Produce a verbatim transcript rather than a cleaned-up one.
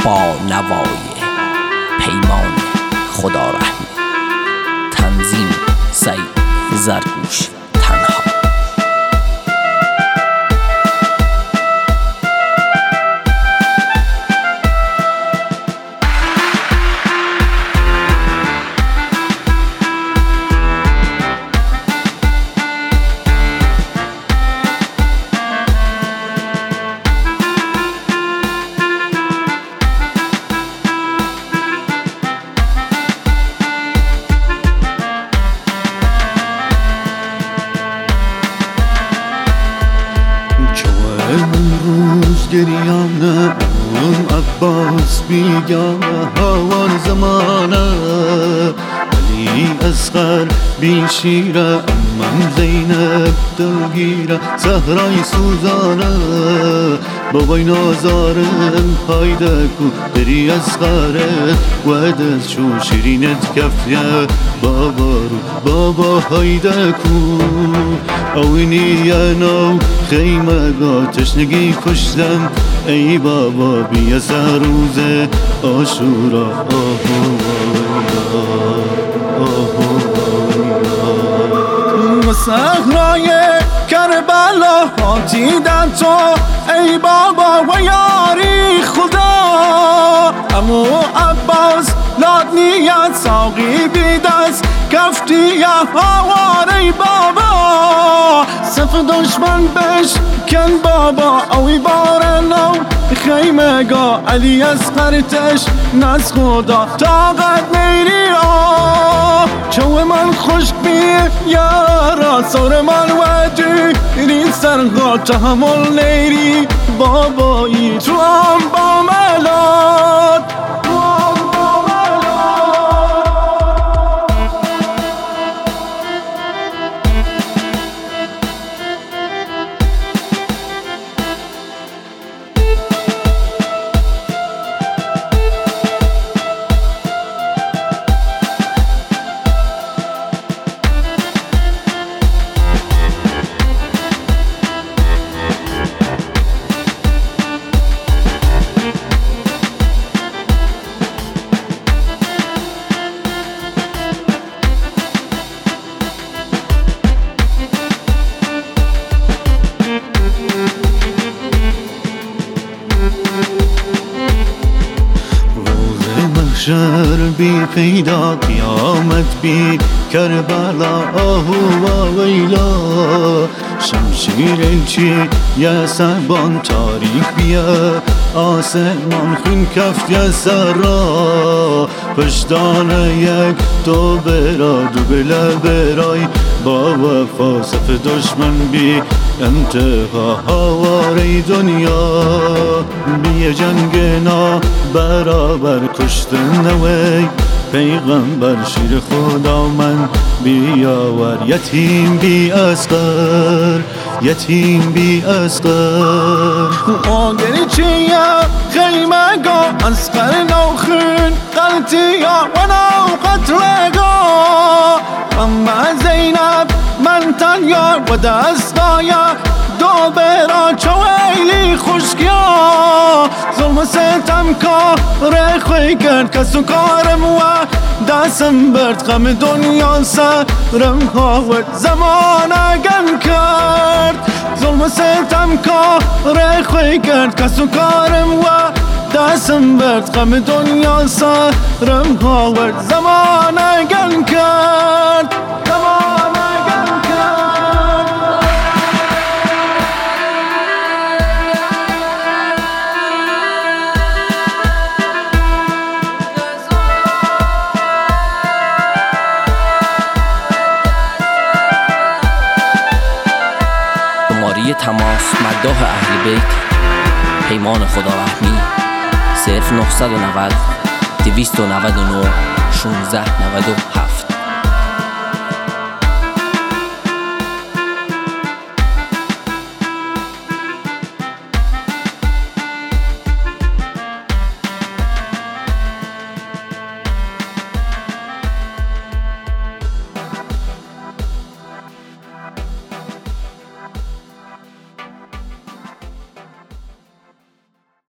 با نوای پیمان خدا رحمی. تنظیم سعید زرگوش تنها. امروز گریانه اون عباس بیگانه هوار زمانه علی اصغر بی شیره امم زینب دلگیره زهرای سوزانه بابای نازارم پایده کو بری اصغره ودست شو شیرینت کفیه بابا رو بابا هایده کو اوینی نو خیمه گا تشنگی کشتن ای بابا بیا سر روز عاشورا آهو آهو صحرای کربلا هاتی در تو ای بابا و یاری خدا امو عباس لاد نیت ساقی بیدست کفتی یا هوار ای بابا صف دشمن بش کن بابا اوی بار نو خیمه گا علی اصغرتش نز خدا طاقت نیری آه چو من خشک بی یارا سور من وجی این سرگا تحمل نیری بابایی تو هم با ملاد شهر بی پیدا قیامت بی کربلا آهو و ویلا شمشیر چی یا سربان تاریک بیا آسمان خون کفت یا سرا پشتان یک دو برا دو بلا برای با وفا صف دشمن بی انتها هواری دنیا بی جنگ نا برابر کشتن نوی پیغمبر شیر خدا من بیاور یتیم بی اصغر یتیم بی اصغر آگری چیه خیمه گا اصغر نوخون قلتیه و نو قتلگا اما زینب من تنیا و دستایا دو برا چویلی خوشگیا ظلم ستم کار خوی کرد کس و کارم و دستم برد غم دنیا سرم هاورد زمان گم کرد ظلم ستم کار خوی کرد کس و کارم و دستم برد غم دنیا سرم هاورد زمان گم کرد زمان گم کرد تماس مداح اهل بیت پیمان خدا رحمی صفر نهصد و نود دویست و نود و نه شانزده نود و هفت.